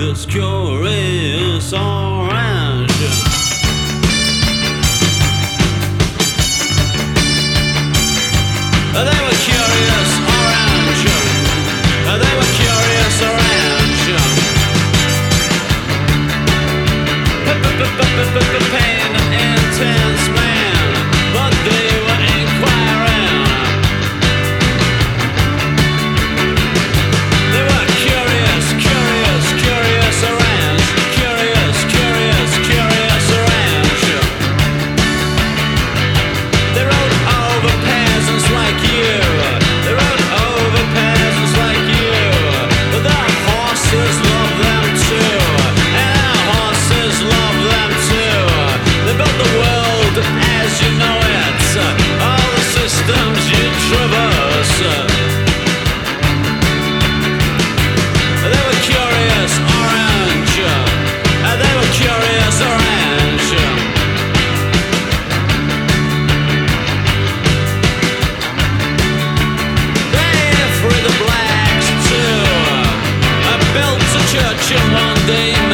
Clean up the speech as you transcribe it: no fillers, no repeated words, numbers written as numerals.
this curious orange. They were curious orange. They were curious orange. Pain intense man, but they were inquiring. They were curious, curious, curious orange. Curious, curious, curious orange. They rode over peasants like you. They rode over peasants like you. But their horses love them too. And our horses love them too. They built the world as you know it. All the systems you traverse. They were curious orange. They were curious orange. They freed the blacks too. I built a church in one day.